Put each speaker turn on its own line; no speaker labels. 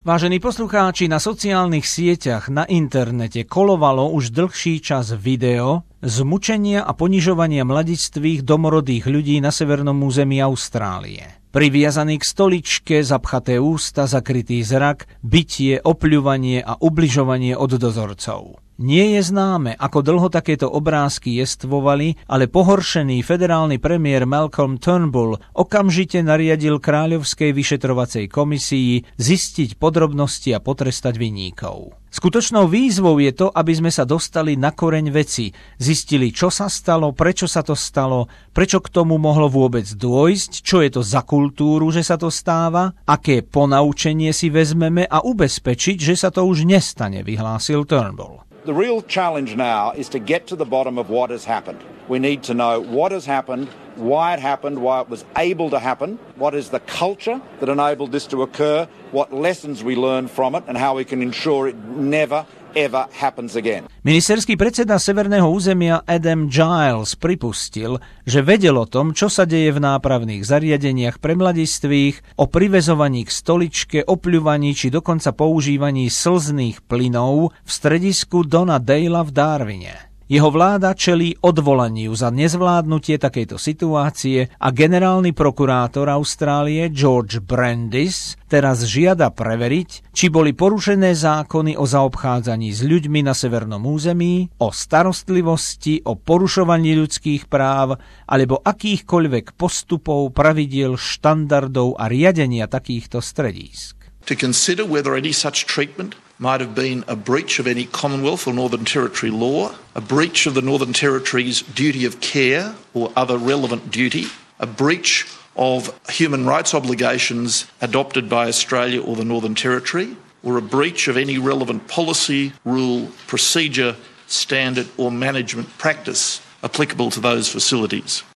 Vážení poslucháči, na sociálnych sieťach na internete kolovalo už dlhší čas video z mučenia a ponižovania mladistvých domorodých ľudí na severnom území Austrálie. Priviazaný k stoličke, zapchaté ústa, zakrytý zrak, bitie, opľuvanie a ubližovanie od dozorcov. Nie je známe, ako dlho takéto obrázky jestvovali, ale pohoršený federálny premiér Malcolm Turnbull okamžite nariadil kráľovskej vyšetrovacej komisii zistiť podrobnosti a potrestať vinníkov. Skutočnou výzvou je to, aby sme sa dostali na koreň veci, zistili, čo sa stalo, prečo sa to stalo, prečo k tomu mohlo vôbec dôjsť, čo je to za kultúru, že sa to stáva, aké ponaučenie si vezmeme a ubezpečiť, že sa to už nestane, vyhlásil Turnbull.
The real challenge now is to get to the bottom of what has happened. We need to know what has happened, why it was able to happen, what is the culture that enabled this to occur, what lessons we learn from it, and how we can ensure it never ever happens again.
Ministerský predseda severného územia Adam Giles pripustil, že vedel o tom, čo sa deje v nápravných zariadeniach pre mladistvých, o priväzovaní k stoličke, opľúvaní či dokonca používaní slzných plynov v stredisku Donna Dalea v Darwine. Jeho vláda čelí odvolaniu za nezvládnutie takejto situácie a generálny prokurátor Austrálie George Brandis teraz žiada preveriť, či boli porušené zákony o zaobchádzaní s ľuďmi na severnom území, o starostlivosti, o porušovaní ľudských práv alebo akýchkoľvek postupov, pravidiel, štandardov a riadenia takýchto stredísk.
To consider whether any such treatment might have been a breach of any Commonwealth or Northern Territory law, a breach of the Northern Territory's duty of care or other relevant duty, a breach of human rights obligations adopted by Australia or the Northern Territory, or a breach of any relevant policy, rule, procedure, standard or management practice applicable to those facilities.